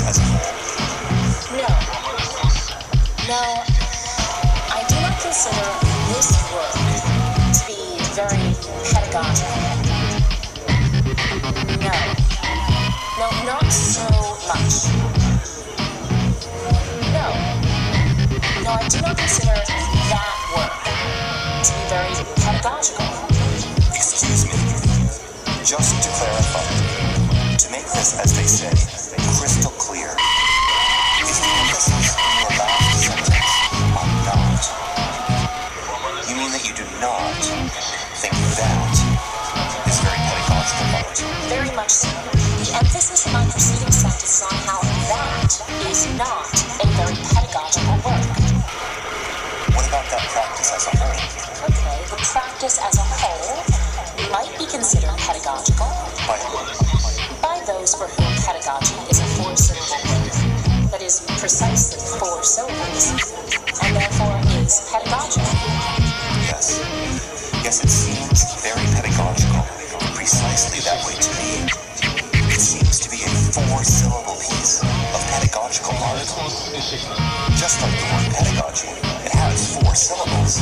as a whole? No, I do not consider this work to be very pedagogical. No, not so much. No, I do not consider that work to be very pedagogical. Excuse me. Just to clarify, to make this, as they say, crystal clear, is the emphasis in your last sentence on not. You mean that you do not think that is very pedagogical art? Very much so. The emphasis in my preceding sentence is on how that is not a very pedagogical work. What about that practice as a whole? Okay, the practice as a whole might be considered pedagogical By whom? by those for whom pedagogy is a four-syllable word that is precisely 4 syllables, and therefore is pedagogical. Yes, it seems very pedagogical, precisely that way to me. It seems to be a 4-syllable piece of pedagogical art. Just like the word pedagogy, it has 4 syllables.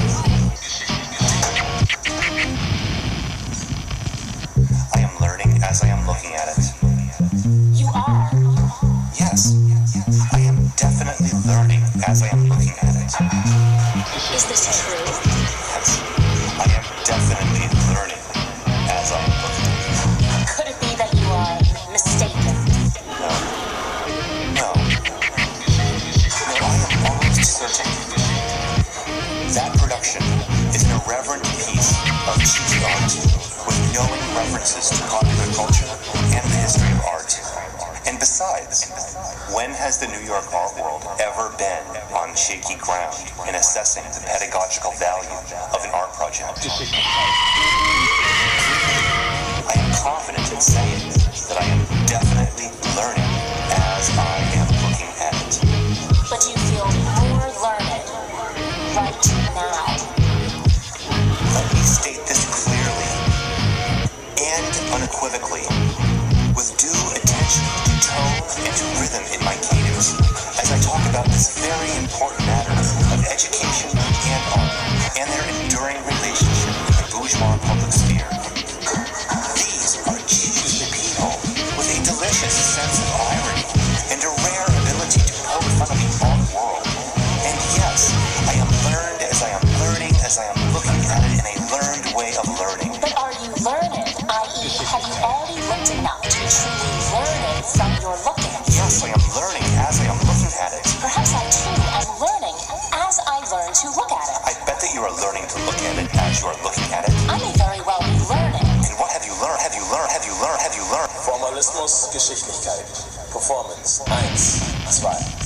I am learning as I am looking at it. You are. Yes, I am definitely learning as I am looking at it. Is this true? Yes, I am definitely learning as I am looking at it. Could it be that you are mistaken? No, I am almost certain that production is an irreverent piece of cheesy art with knowing references to popular culture and the history of art. And besides, when has the New York art world ever been on shaky ground in assessing the pedagogical value of an art project? I am confident in saying that I am definitely learning as I am looking at it. But you feel more learned right now. Let me state this clearly and unequivocally, with due attention to tone and to rhythm in my cadence, as I talk about this very important matter of education and art and their enduring relationship with the bourgeois public sphere. These are cheesy people with a delicious sense of irony and a rare ability to poke fun of the art world. And yes, I am learned as I am learning as I am looking at it in a learned way of learning. But are you learned? I.e., have you already looked enough to be truly learning from your looking? Yes, I am learning as I am looking at it. Perhaps I too am learning as I learn to look at it. I bet that you are learning to look at it as you are looking at it. I may very well be learning. And what have you learned? Have you learned? Have you learned? Have you learned? Formalismus, Geschichtlichkeit. Performance. 1, 2.